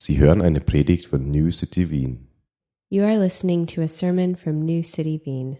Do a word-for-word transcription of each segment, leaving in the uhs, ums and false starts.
Sie hören eine Predigt von New City Wien. You are listening to a sermon from New City Wien.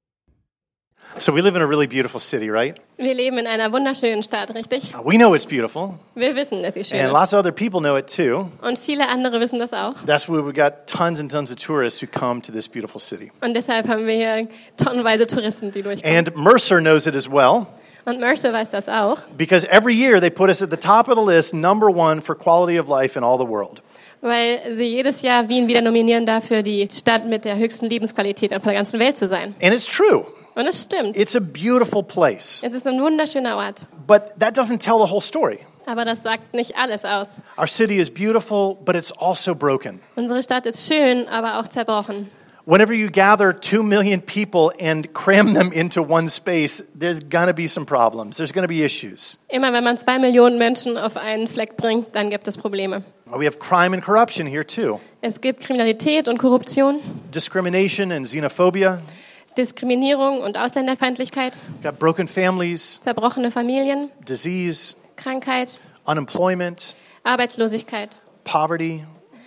So we live in a really beautiful city, right? Wir leben in einer wunderschönen Stadt, richtig? We know it's beautiful, Wir wissen, dass sie schön and ist. lots of other people know it too. Und viele andere wissen das auch. That's why we got tons and tons of tourists who come to this beautiful city. Und deshalb haben wir hier tonnenweise Touristen, die durchkommen. And Mercer knows it as well, Und Mercer weiß das auch, because every year they put us at the top of the list, number one for quality of life in all the world. weil sie jedes Jahr Wien wieder nominieren dafür, die Stadt mit der höchsten Lebensqualität auf der ganzen Welt zu sein. And it's true. Und es stimmt. It's a beautiful place. Es ist ein wunderschöner Ort. But that doesn't tell the whole story. Aber das sagt nicht alles aus. Our city is beautiful, but it's also broken. Unsere Stadt ist schön, aber auch zerbrochen. Whenever you gather two million people and cram them into one space, there's going to be some problems. There's going to be issues. Immer wenn man zwei Millionen Menschen auf einen Fleck bringt, dann gibt es Probleme. We have crime and corruption here too. Es gibt Kriminalität und Korruption, Discrimination and xenophobia. Diskriminierung und Ausländerfeindlichkeit, Got broken families, zerbrochene Familien, disease, Krankheit, unemployment, Arbeitslosigkeit, poverty,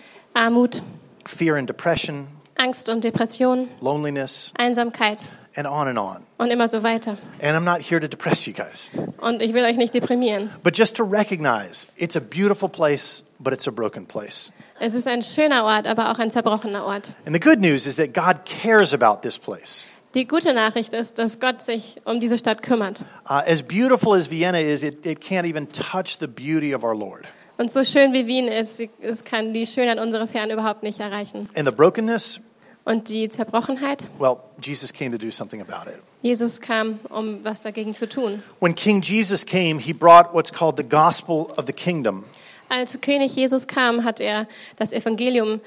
Armut, fear and depression, Angst und Depression, loneliness, Einsamkeit and on and on. und immer so weiter. And I'm not here to depress you guys, Und ich will euch nicht deprimieren. but just to recognize it's a beautiful place, but it's a broken place. Es ist ein schöner Ort, aber auch ein zerbrochener Ort. And the good news is that God cares about this place. Die gute Nachricht ist, dass Gott sich um diese Stadt kümmert. Uh, as beautiful as Vienna is, it, it can't even touch the beauty of our Lord. Und so schön wie Wien ist, es kann die Schönheit unseres Herrn überhaupt nicht erreichen. And the brokenness, Und die Zerbrochenheit, well, Jesus came to do something about it. Jesus kam, um was dagegen zu tun. When King Jesus came, he brought what's called the gospel of the kingdom. Als König Jesus kam, hat er das Evangelium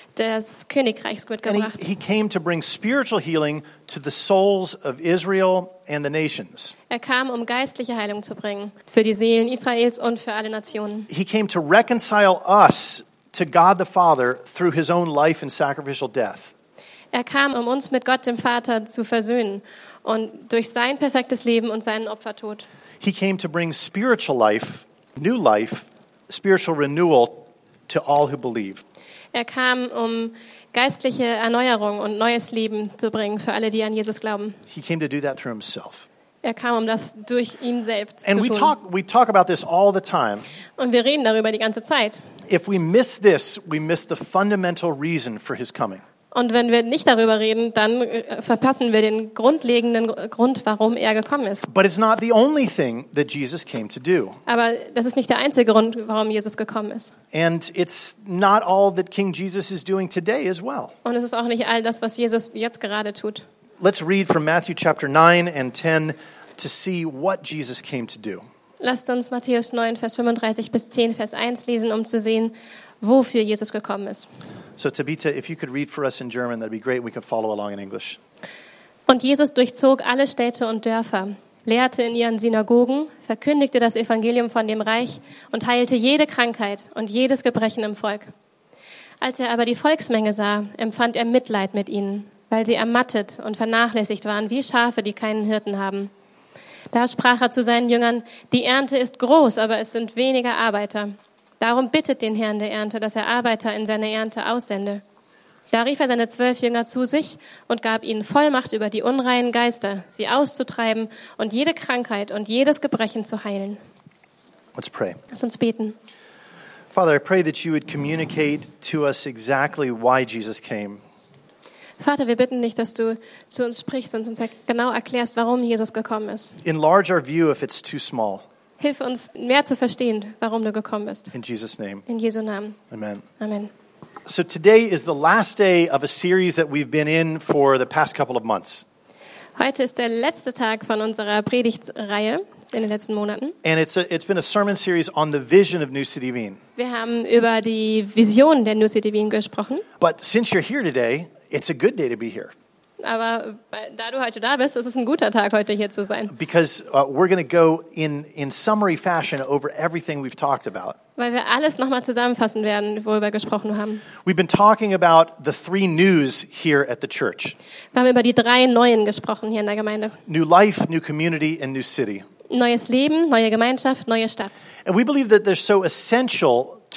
des Königreichs And mitgebracht. he, he came to bring spiritual healing to the souls of Israel and the nations. Er kam, um geistliche Heilung zu bringen, für die Seelen Israels und für alle Nationen. He came to reconcile us to God the Father through his own life and sacrificial death. Er kam, um uns mit Gott, dem Vater, zu versöhnen und durch sein perfektes Leben und seinen Opfertod. He came to bring spiritual life, new life, spiritual renewal to all who believe. Er kam, um geistliche Erneuerung und neues Leben zu bringen für alle, die an Jesus glauben. He came to do that through himself. Er kam, um das durch ihn selbst And zu we tun. talk we talk about this all the time. Und wir reden darüber die ganze Zeit. If we miss this, we miss the fundamental reason for his coming. Und wenn wir nicht darüber reden, dann äh, verpassen wir den grundlegenden Grund, warum er gekommen ist. But it's not the only thing that Jesus came to do. Aber das ist nicht der einzige Grund, warum Jesus gekommen ist. And it's not all that King Jesus is doing today as well. Und es ist auch nicht all das, was Jesus jetzt gerade tut. Let's read from Matthew chapter nine and ten to see what Jesus came to do. Lasst uns Matthäus neun, Vers fünfunddreißig bis zehn, Vers eins lesen, um zu sehen, wofür Jesus gekommen ist. So Tabitha, if you could read for us in German, that'd be great. We can follow along in English. Und Jesus durchzog alle Städte und Dörfer, lehrte in ihren Synagogen, verkündigte das Evangelium von dem Reich und heilte jede Krankheit und jedes Gebrechen im Volk. Als er aber die Volksmenge sah, empfand er Mitleid mit ihnen, weil sie ermattet und vernachlässigt waren wie Schafe, die keinen Hirten haben. Da sprach er zu seinen Jüngern: Die Ernte ist groß, aber es sind weniger Arbeiter. Darum bittet den Herrn der Ernte, dass er Arbeiter in seine Ernte aussende. Da rief er seine zwölf Jünger zu sich und gab ihnen Vollmacht über die unreinen Geister, sie auszutreiben und jede Krankheit und jedes Gebrechen zu heilen. Let's pray. Lass uns beten. Father, I pray that you would communicate to us exactly why Jesus came. Vater, wir bitten dich, dass du zu uns sprichst und uns genau erklärst, warum Jesus gekommen ist. Enlarge our view if it's too small. Hilf uns, mehr zu verstehen, warum du gekommen bist. In Jesus' name, In Jesu Namen. amen. Amen. So today is the last day of a series that we've been in for the past couple of months. Heute ist der letzte Tag von unserer Predigtreihe in den letzten Monaten. And it's a, it's been a sermon series on the vision of New City Wien. Wir haben über die Vision der New City Wien gesprochen. But since you're here today, it's a good day to be here. Aber da du heute da bist, ist es ein guter Tag, heute hier zu sein. Because uh, we're going to go in, in summary fashion over everything we've talked about. Weil wir alles nochmal zusammenfassen werden, worüber wir gesprochen haben. We've been talking about the three news here at the church. Wir haben über die drei Neuen gesprochen hier in der Gemeinde. New life, new community, and new city. Neues Leben, neue Gemeinschaft, neue Stadt. And we believe that they're so essential to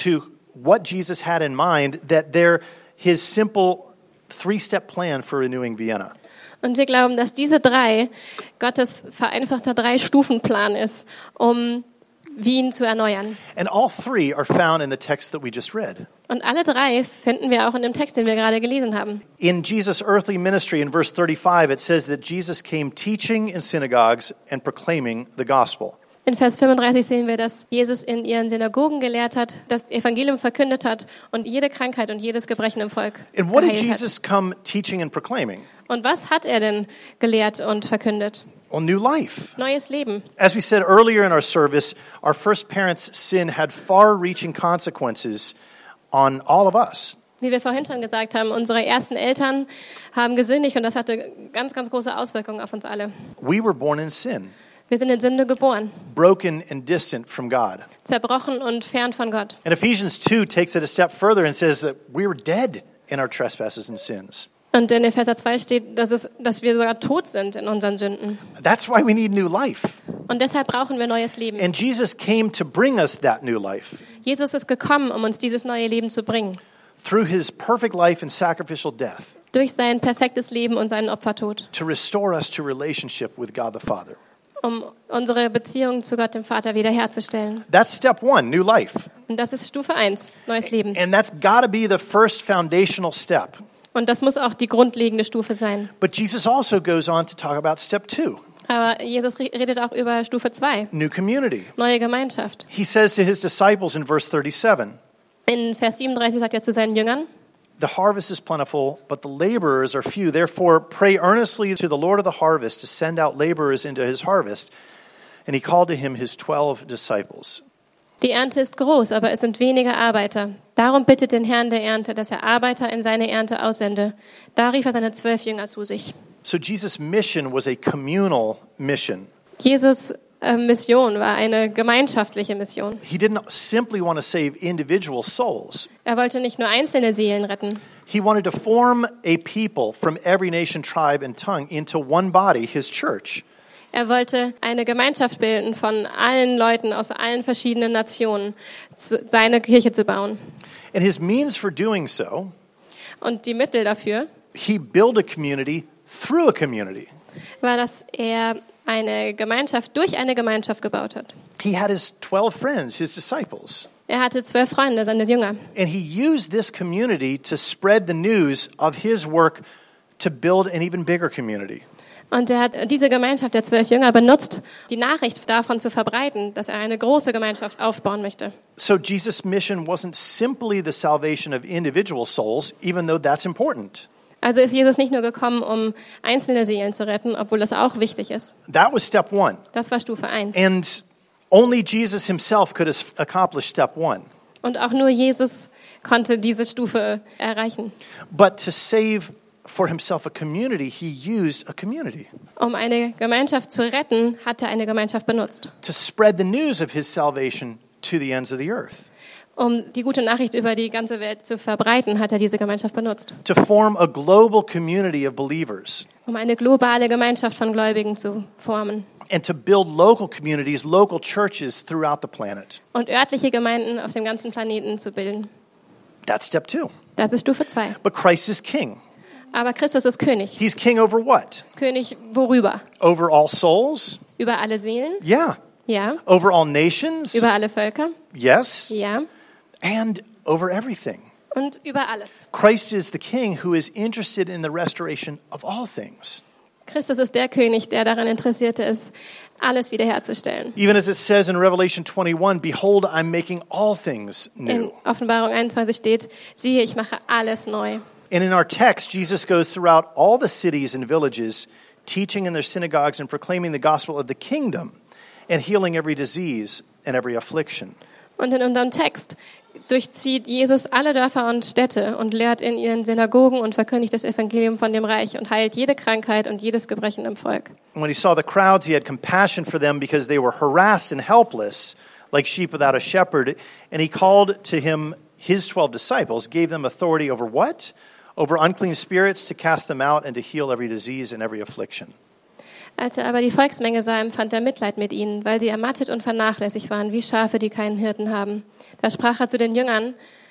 what Jesus had in mind, that they're his simple three-step plan for renewing Vienna. Und wir glauben, dass diese drei Gottes vereinfachter Drei-Stufen-Plan ist, um Wien zu erneuern. And all three are found in the text that we just read. Und alle drei finden wir auch in dem Text, den wir gerade gelesen haben. In Jesus' earthly ministry, in verse thirty-five, it says that Jesus came teaching in synagogues and proclaiming the gospel. In Vers fünfunddreißig sehen wir, dass Jesus in ihren Synagogen gelehrt hat, das Evangelium verkündet hat und jede Krankheit und jedes Gebrechen im Volk And what did geheilt Jesus hat. come teaching and proclaiming? Und was hat er denn gelehrt und verkündet? Well, new life. Neues Leben. As we said earlier in our service, our first parents' sin had far-reaching consequences on all of us. Wie wir vorhin schon gesagt haben, unsere ersten Eltern haben gesündigt und das hatte ganz, ganz große Auswirkungen auf uns alle. We were born in sin, Wir sind in Sünde geboren, broken and distant from God. zerbrochen und fern von Gott. And Ephesians two takes it a step further and says that we were dead in our trespasses and sins. Und in Epheser zwei steht, dass, es, dass wir sogar tot sind in unseren Sünden. That's why we need new life. Und deshalb brauchen wir neues Leben. And Jesus came to bring us that new life Jesus ist gekommen, um uns dieses neue Leben zu bringen. through his perfect life and sacrificial death Durch sein perfektes Leben und seinen Opfertod. to restore us to relationship with God the Father. Um unsere Beziehung zu Gott, dem Vater, wiederherzustellen. That's step one, new life. Und das ist Stufe eins, neues Leben. And that's got to be the first foundational step. Und das muss auch die grundlegende Stufe sein. But Jesus also goes on to talk about step two, Aber Jesus redet auch über Stufe zwei, new community. neue Gemeinschaft. He says to his disciples in verse thirty-seven, In Vers siebenunddreißig sagt er zu seinen Jüngern, the harvest is plentiful, but the laborers are few. Therefore, pray earnestly to the Lord of the harvest to send out laborers into his harvest. And he called to him his twelve disciples. die Ernte ist groß, aber es sind wenige Arbeiter. Darum bittet den Herrn der Ernte, dass er Arbeiter in seine Ernte aussende. Da rief er seine zwölf Jünger zu sich. So Jesus' mission was a communal mission. Jesus' äh, Mission war eine gemeinschaftliche Mission. He didn't simply want to save individual souls. Er wollte nicht nur einzelne Seelen retten. He wanted to form a people from every nation, tribe, and tongue into one body, his church. Er wollte eine Gemeinschaft bilden von allen Leuten aus allen verschiedenen Nationen, zu, seine Kirche zu bauen. And his means for doing so, Und die Mittel dafür he built a community through a community. war, dass er eine Gemeinschaft durch eine Gemeinschaft gebaut hat. He had his twelve friends, his disciples. Er hatte zwölf Freunde, seine Jünger. And he used this community to spread the news of his work to build an even bigger community. Und er hat diese Gemeinschaft der zwölf Jünger benutzt, die Nachricht davon zu verbreiten, dass er eine große Gemeinschaft aufbauen möchte. So Jesus' mission wasn't simply the salvation of individual souls, even though that's important. Also ist Jesus nicht nur gekommen, um einzelne Seelen zu retten, obwohl das auch wichtig ist. That was step one. Das war Stufe eins. And only Jesus himself could have accomplished step one. Und auch nur Jesus konnte diese Stufe erreichen. But to save for himself a community, he used a community. Um eine Gemeinschaft zu retten, hat er eine Gemeinschaft benutzt. To spread the news of his salvation to the ends of the earth. Um die gute Nachricht über die ganze Welt zu verbreiten, hat er diese Gemeinschaft benutzt. To form a global community of believers. Um eine globale Gemeinschaft von Gläubigen zu formen. And to build local communities, local churches throughout the planet. Und örtliche Gemeinden auf dem ganzen Planeten zu bilden. That's step two. Das ist Stufe zwei. But Christ is king. Aber Christus ist König. He's king over what? König worüber? Over all souls? Über alle Seelen? Yeah. Ja. Over all nations? Über alle Völker? Yes. Ja. And over everything. Und über alles. Christ is the king who is interested in the restoration of all things. Christus ist der König, der daran interessiert ist, alles wiederherzustellen. Even as it says in Revelation twenty-one, behold, I'm making all things In new. Offenbarung einundzwanzig steht, siehe, ich mache alles neu. And in our text, Jesus goes throughout all the cities and villages, teaching in their synagogues and proclaiming the gospel of the kingdom and healing every disease and every affliction. Und in unserem Text durchzieht Jesus alle Dörfer und Städte und lehrt in ihren Synagogen und verkündigt das Evangelium von dem Reich und heilt jede Krankheit und jedes Gebrechen im Volk. And when he saw the crowds, he had compassion for them because they were harassed and helpless, like sheep without a shepherd. And he called to him his twelve disciples, gave them authority over what? Over unclean spirits, to cast them out and to heal every disease and every affliction. Als er aber die Volksmenge sah, empfand er Mitleid mit ihnen, weil sie ermattet und vernachlässigt waren, wie Schafe, die keinen Hirten haben. Da sprach er zu den Jüngern,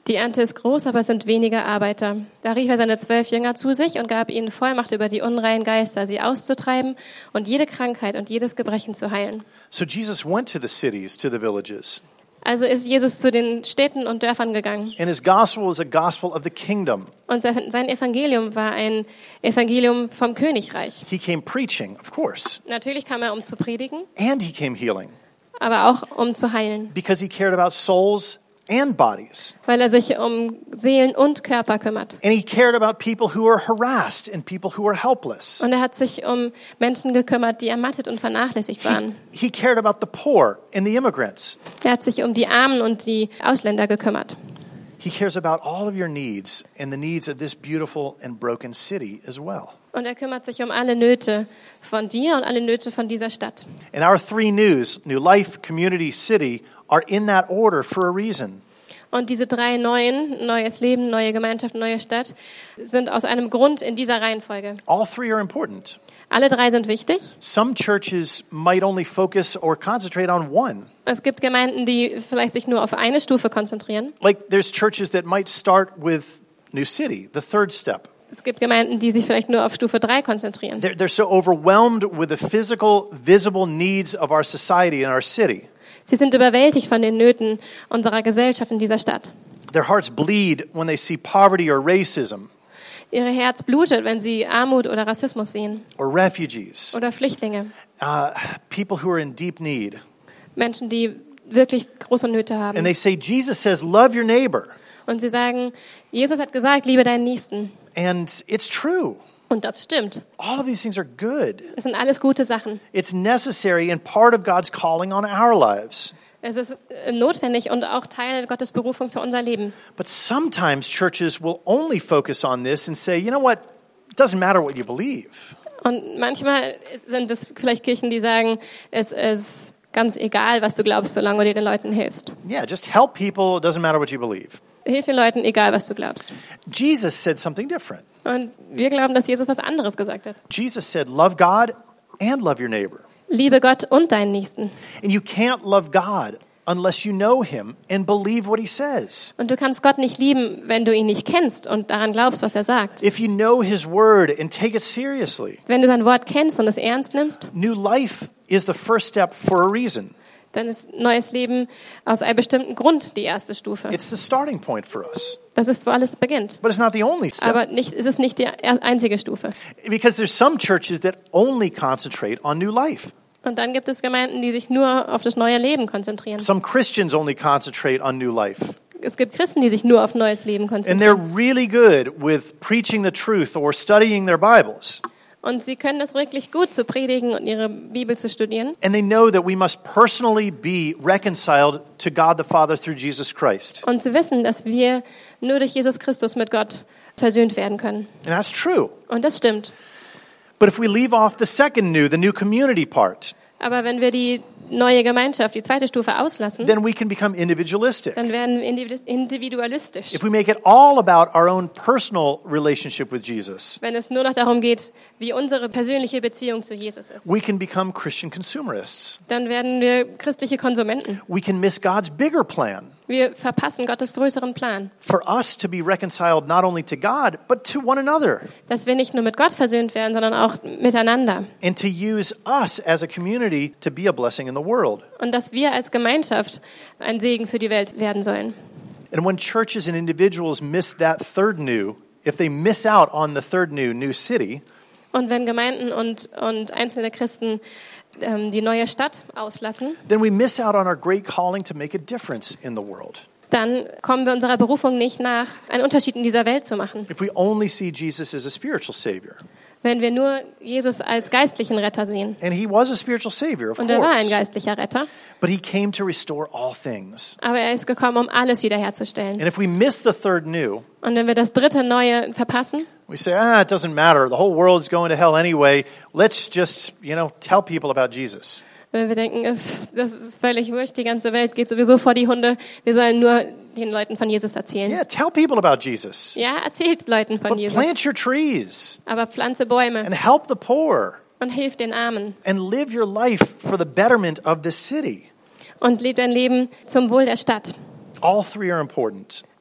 Die Ernte ist groß, aber es sind weniger Arbeiter. Da rief er seine zwölf Jünger zu sich und gab ihnen Vollmacht über die unreinen Geister, sie auszutreiben und jede Krankheit und jedes Gebrechen zu heilen. So Jesus went to the cities, to the villages. Also ist Jesus zu den Städten und Dörfern gegangen. And his gospel is a gospel of the kingdom. Und sein Evangelium war ein Evangelium vom Königreich. He came preaching, of course. Natürlich kam er, um zu predigen, And he came healing. aber auch um zu heilen, Because he cared about souls and bodies. weil er sich um Seelen und Körper kümmert. And he cared about people who are harassed and people who are helpless. Und er hat sich um Menschen gekümmert, die ermattet und vernachlässigt waren. He, he cared about the poor and the immigrants. Er hat sich um die Armen und die Ausländer gekümmert. He cares about all of your needs and the needs of this beautiful and broken city as well. Und er kümmert sich um alle Nöte von dir und alle Nöte von dieser Stadt. And our three news, New Life, Community, City, are in that order for a reason. Und diese drei neuen, neues Leben, neue Gemeinschaft, neue Stadt, sind aus einem Grund in dieser Reihenfolge. All three are important. Alle drei sind wichtig. Some churches might only focus or concentrate on one. Es gibt Gemeinden, die vielleicht sich nur auf eine Stufe konzentrieren. Like there's churches that might start with New City, the third step. Es gibt Gemeinden, die sich vielleicht nur auf Stufe drei konzentrieren. They're, they're so overwhelmed with the physical, visible needs of our society and our city. Sie sind überwältigt von den Nöten unserer Gesellschaft in dieser Stadt. Their hearts bleed when they see poverty or racism Ihr Herz blutet, wenn sie Armut oder Rassismus sehen or refugees, oder Flüchtlinge, uh, people who are in deep need. Menschen, die wirklich große Nöte And haben. they say, Jesus says, love your neighbor. Und sie sagen, Jesus hat gesagt, liebe deinen Nächsten. And it's true. Und das stimmt. All of these things are good. Das sind alles gute Sachen. It's necessary and part of God's calling on our lives. Es ist äh, notwendig und auch Teil Gottes Berufung für unser Leben. But sometimes churches will only focus on this and say, you know what, it doesn't matter what you believe. Und manchmal sind es vielleicht Kirchen, die sagen, es ist ganz egal, was du glaubst, solange du den Leuten hilfst. Yeah, just help people, it doesn't matter what you believe. Hilf den Leuten, egal was du glaubst. Jesus said something different. Und wir glauben, dass Jesus was anderes gesagt hat. Jesus said, love God and love your neighbor. Liebe Gott und deinen Nächsten. And you can't love God unless you know him and believe what he says. Und du kannst Gott nicht lieben, wenn du ihn nicht kennst und daran glaubst, was er sagt. If you know his word and take it seriously. Wenn du sein Wort kennst und es ernst nimmst, New life is the first step for a reason. dann ist neues Leben aus einem bestimmten Grund die erste Stufe. It's the starting point for us. Das ist, wo alles beginnt. But it's not the only step. Aber nicht, es ist nicht die er- einzige Stufe. Because there's some churches that only concentrate on new life. Und dann gibt es Gemeinden, die sich nur auf das neue Leben konzentrieren. Some Christians only concentrate on new life. Es gibt Christen, die sich nur auf neues Leben And konzentrieren. they're really good with preaching the truth or studying their Bibles. Und sie können das wirklich gut zu predigen und ihre Bibel zu studieren. And they know that we must personally be reconciled to God the Father through Jesus Christ. Und sie wissen, dass wir nur durch Jesus Christus mit Gott versöhnt werden können. And that's true. Und das stimmt. But if we leave off the second new, the new community part, Aber wenn wir die neue Gemeinschaft, die zweite Stufe auslassen, then we can become individualistic. dann werden wir individu- individualistisch. If we make it all about our own personal relationship with Jesus, Wenn es nur noch darum geht, wie unsere persönliche Beziehung zu Jesus ist, we can become Christian consumerists. dann werden wir christliche Konsumenten. We can miss God's bigger plan Wir verpassen Gottes größeren Plan, for us to be reconciled not only to God, but to one another, dass wir nicht nur mit Gott versöhnt werden, sondern auch miteinander. and to use us as a community to be a blessing in the world. Und dass wir als Gemeinschaft ein Segen für die Welt werden sollen. And when churches and individuals miss that third new, if they miss out on the third new, new city, Und wenn Gemeinden und, und einzelne Christen ähm, die neue Stadt auslassen, then we miss out on our great calling to make a difference in the world. dann kommen wir unserer Berufung nicht nach, einen Unterschied in dieser Welt zu machen. If we only see Jesus as a spiritual savior, Wenn wir nur Jesus als geistlichen Retter sehen. and he was a spiritual savior, of Und er war ein course, geistlicher Retter, but he came to restore all things. aber er ist gekommen, um alles wiederherzustellen. And if we miss the third new, Und wenn wir das dritte Neue verpassen, we say, ah, it doesn't matter. The whole world's going to hell anyway. Let's just, you know, tell people about Jesus. wenn wir denken, "Pff, das ist völlig wurscht, die ganze Welt geht sowieso vor die Hunde, wir sollen nur den Leuten von Jesus erzählen. Yeah, tell people about Jesus. Ja, erzählt Leuten von But Jesus, plant your trees aber pflanze Bäume and help the poor und hilf den Armen and live your life for the betterment of this city. und lebe dein Leben zum Wohl der Stadt. All three are important.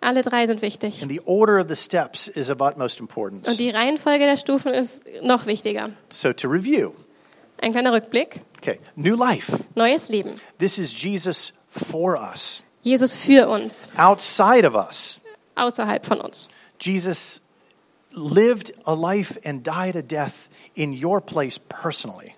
Alle drei sind wichtig. And the order of the steps is of utmost Und importance. die Reihenfolge der Stufen ist noch wichtiger. So to review, Ein kleiner Rückblick. okay, new life. Neues Leben. This is Jesus for us, Jesus für uns, outside of us. außerhalb von uns. Jesus lived a life and died a death in your place personally.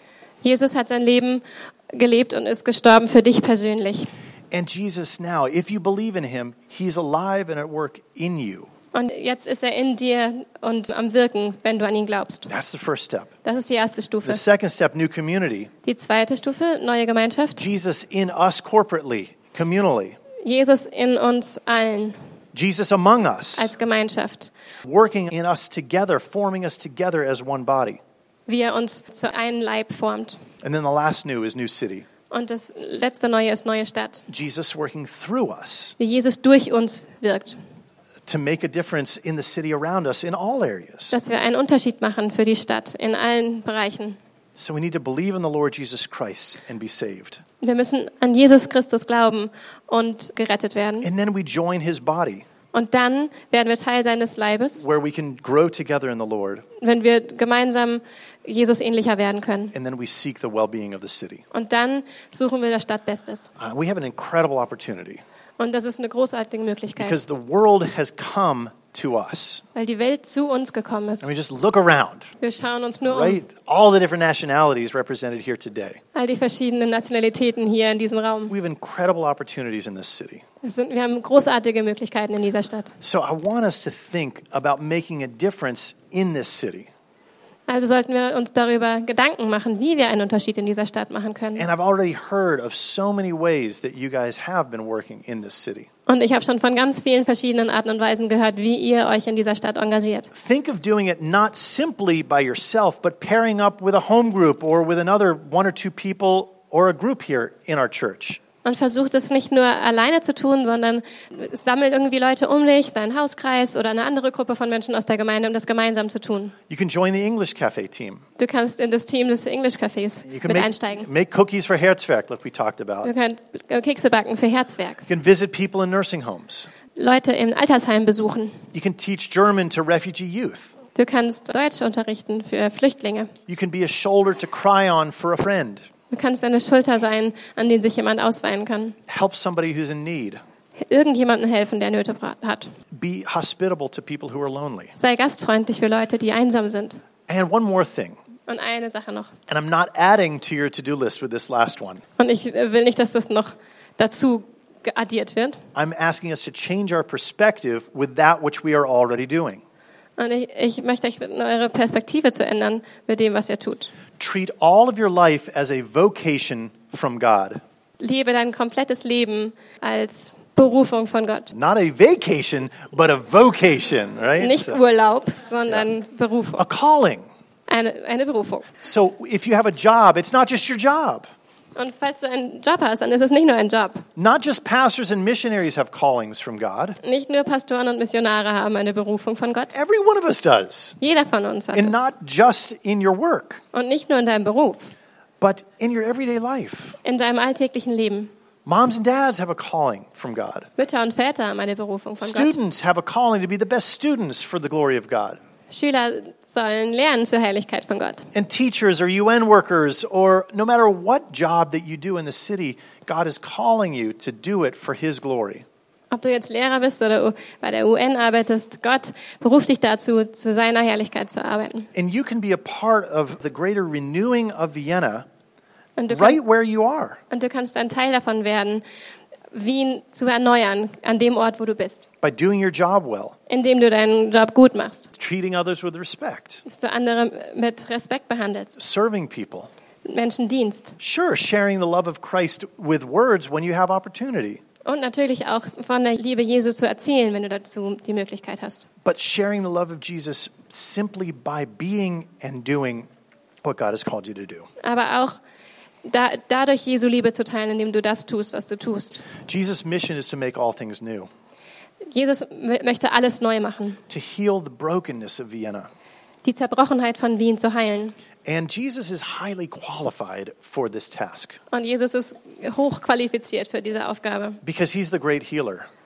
Jesus hat sein Leben gelebt und ist gestorben für dich persönlich. And Jesus now, if you believe in him, he's alive and at work in you. Und jetzt ist er in dir und am Wirken, wenn du an ihn glaubst. That's the first step. Das ist die erste Stufe. The second step, new community. Die zweite Stufe, neue Gemeinschaft. Jesus in us corporately, communally. Jesus in uns allen Jesus among als us, Gemeinschaft. working in us together, forming us together as one body. Wie er uns zu einem Leib formt. And then the last new is new city. Und das letzte Neue ist neue Stadt. Jesus working through us Wie Jesus durch uns wirkt. to make a difference in the city around us in all areas. Dass wir einen Unterschied machen für die Stadt in allen Bereichen. So we need to believe in the Lord Jesus Christ and be saved. Wir müssen an Jesus Christus glauben und gerettet werden. And then we join his body, Und dann werden wir Teil seines Leibes, where we can grow together in the Lord, wenn wir gemeinsam Jesus ähnlicher werden können. and then we seek the well-being of the city. Und dann suchen wir der Stadt Bestes. Uh, we have an incredible opportunity Und das ist eine großartige Möglichkeit, because the world has come to us. weil die Welt zu uns gekommen ist. I mean, just look around, Wir schauen uns nur um. right? All the different nationalities represented here today. All die verschiedenen Nationalitäten hier in diesem Raum. We have incredible opportunities in this city. Es sind, wir haben großartige Möglichkeiten in dieser Stadt. So I want us to think about making a difference in this city. Also sollten wir uns darüber Gedanken machen, wie wir einen Unterschied in dieser Stadt machen können. And I've already heard of so many ways that you guys have been working in this city. Und ich habe schon von ganz vielen verschiedenen Arten und Weisen gehört, wie ihr euch in dieser Stadt engagiert. Think of doing it not simply by yourself, but pairing up with a home group or with another one or two people or a group here in our church. Und versucht es nicht nur alleine zu tun, sondern es sammelt irgendwie Leute um dich, deinen Hauskreis oder eine andere Gruppe von Menschen aus der Gemeinde, um das gemeinsam zu tun. You can join the English Cafe team. Du kannst in das Team des English Cafés You can mit make, einsteigen. make cookies for Herzwerk, like we talked about. Du kannst Kekse backen für Herzwerk. You can visit people in nursing homes. Leute im Altersheim besuchen. You can teach German to refugee youth. Du kannst Deutsch unterrichten für Flüchtlinge. You can be a shoulder to cry on for a friend. Du kannst eine Schulter sein, an den sich jemand ausweinen kann. Help somebody who's in need. Irgendjemandem helfen, der Nöte hat. Be hospitable to people who are lonely. Sei gastfreundlich für Leute, die einsam sind. And one more thing, Und eine Sache noch. and I'm not adding to your to-do list with this last one. Und ich will nicht, dass das noch dazu addiert wird. I'm asking us to change our perspective with that which we are already doing. Und ich, ich möchte euch bitten, eure Perspektive zu ändern mit dem, was ihr tut. Treat all of your life as a vocation from God. Lebe dein komplettes Leben als Berufung von Gott. Not a vacation, but a vocation, right? Nicht So, Urlaub, sondern Berufung. a calling. Eine, eine Berufung. So if you have a job, it's not just your job. Und falls du einen Job hast, dann ist es nicht nur ein Job. Not just pastors and missionaries have callings from God. Nicht nur Pastoren und Missionare haben eine Berufung von Gott. Every one of us does. Jeder von uns hat And es. not just in your work, Und nicht nur in deinem Beruf, but in your everyday life. in deinem alltäglichen Leben. Moms and dads have a calling from God. Mütter und Väter haben eine Berufung von Gott. Students have a calling to be the best students for the glory of God. Schüler sollen lernen zur Herrlichkeit von Gott. And teachers or U N workers or no matter what job that you do in the city, God is calling you to do it for His glory. Ob du jetzt Lehrer bist oder bei der U N arbeitest, Gott beruft dich dazu, zu seiner Herrlichkeit zu arbeiten. And you can be a part of the greater renewing of Vienna Und du, right kann, where you are. und du kannst ein Teil davon werden, Wien zu erneuern an dem Ort, wo du bist. By doing your job well, Indem du deinen Job gut machst. treating others with respect, Dass du andere mit Respekt behandelst. serving people. Menschen dienst. Sure, sharing the love of Christ with words when you have opportunity, Und natürlich auch von der Liebe Jesu zu erzählen, wenn du dazu die Möglichkeit hast. but sharing the love of Jesus simply by being and doing what God has called you to do. Aber auch da, dadurch Jesu Liebe zu teilen, indem du das tust, was du tust. Jesus' mission is to make all things new, Jesus m- möchte alles neu machen. to heal the brokenness of Vienna. Die Zerbrochenheit von Wien zu heilen. And Jesus is highly qualified for this task Und Jesus ist hochqualifiziert für diese Aufgabe, because He's the great healer.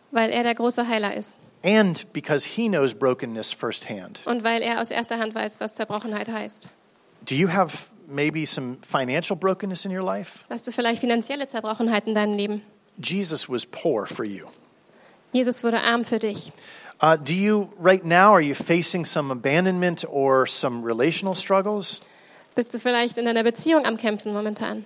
weil er der große Heiler ist. And because he knows brokenness firsthand. Und weil er aus erster Hand weiß, was Zerbrochenheit heißt. Do you have maybe some financial brokenness in your life? Hast du vielleicht finanzielle Zerbrochenheit in deinem Leben? Jesus was poor for you. Jesus wurde arm für dich. Uh, do you, right now, are you facing some abandonment or some relational struggles? Bist du vielleicht in einer Beziehung am Kämpfen momentan?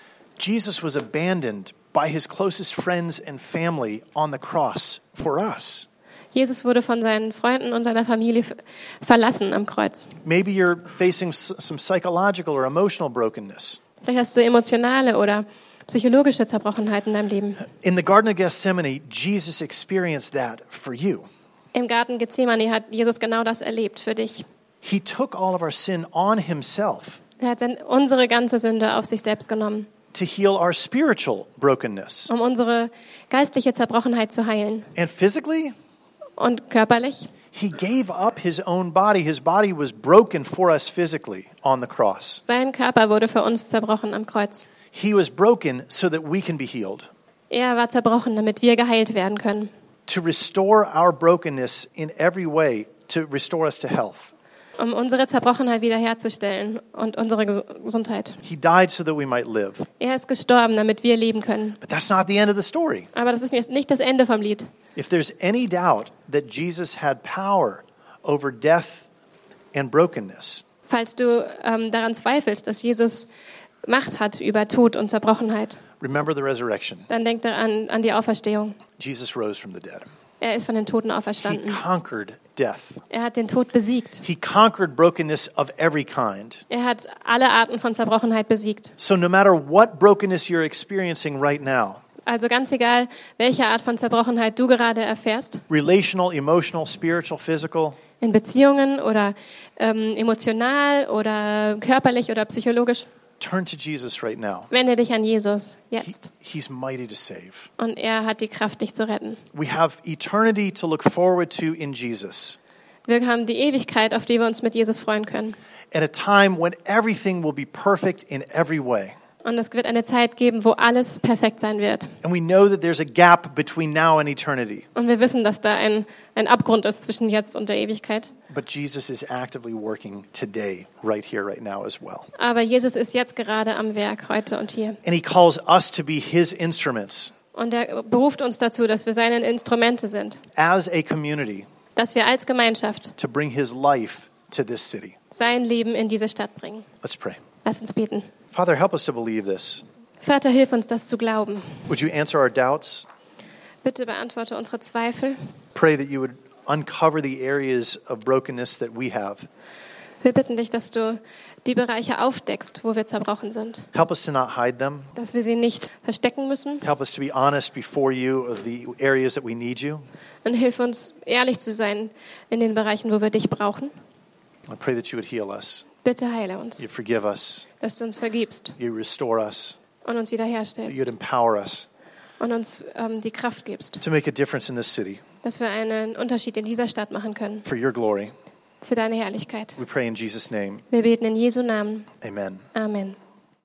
Jesus was abandoned by his closest friends and family on the cross for us. Jesus wurde von seinen Freunden und seiner Familie verlassen am Kreuz. Maybe you're facing some psychological or emotional brokenness. Vielleicht hast du emotionale oder psychologische Zerbrochenheit in deinem Leben. In the Garden of Gethsemane, Jesus experienced that for you. Im Garten Gethsemane hat Jesus genau das erlebt für dich. He took all of our sin on himself Er hat dann unsere ganze Sünde auf sich selbst genommen, to heal our spiritual brokenness. um unsere geistliche Zerbrochenheit zu heilen. And physically, Und körperlich, he gave up his own body. His body was broken for us physically on the cross. sein Körper wurde für uns zerbrochen am Kreuz. He was broken so that we can be healed. Er war zerbrochen, damit wir geheilt werden können. To restore our brokenness in every way, to restore us to health. Um unsere Zerbrochenheit wiederherzustellen und unsere Ges- Gesundheit. He died so that we might live. Er ist gestorben, damit wir leben können. But that's not the end of the story. Aber das ist nicht das Ende vom Lied. If there's any doubt that Jesus had power over death and brokenness, Falls du ähm, daran zweifelst, dass Jesus Macht hat über Tod und Zerbrochenheit, remember the resurrection. dann denk daran an die Auferstehung. Jesus rose from the dead. Er ist von den Toten He auferstanden. conquered death. Er hat den Tod besiegt. He conquered brokenness of every kind. Er hat alle Arten von Zerbrochenheit besiegt. So no matter what brokenness you're experiencing right now, Also ganz egal, welche Art von Zerbrochenheit du gerade erfährst, relational, emotional, spiritual, physical, in Beziehungen oder ähm, emotional oder körperlich oder psychologisch, turn to Jesus right now. wende dich an Jesus He, jetzt. he's mighty to save. Und er hat die Kraft, dich zu retten. We have eternity to look forward to in Jesus. Wir haben die Ewigkeit, auf die wir uns mit Jesus freuen können. At a time when everything will be perfect in every way. Und es wird eine Zeit geben, wo alles perfekt sein wird. And we know that there's a gap between now and eternity. Und wir wissen, dass da ein, ein Abgrund ist zwischen jetzt und der Ewigkeit. But Jesus is actively working today, right here, right now as well. Aber Jesus ist jetzt gerade am Werk, heute und hier. And he calls us to be his instruments Und er beruft uns dazu, dass wir seine Instrumente sind. as a community Dass wir als Gemeinschaft to bring his life to this city. sein Leben in diese Stadt bringen. Let's pray. Lass uns beten. Father, help us to believe this. Vater, hilf uns, das zu glauben. Would you answer our doubts? Bitte beantworte unsere Zweifel. Pray that you would uncover the areas of brokenness that we have. Wir bitten dich, dass du die Bereiche aufdeckst, wo wir zerbrochen sind. Help us to not hide them. Dass wir sie nicht verstecken müssen. Help us to be honest before you of the areas that we need you. Und hilf uns, ehrlich zu sein in den Bereichen, wo wir dich brauchen. I pray that you would heal us. Bitte heile uns, You forgive us. dass du uns vergibst You restore us. und uns That wiederherstellst you'd empower us und uns ähm, die Kraft gibst, to make a difference in this city dass wir einen Unterschied in dieser Stadt machen können, for your glory. für deine Herrlichkeit. We pray in Jesus' name. Wir beten in Jesu Namen. Amen. Amen.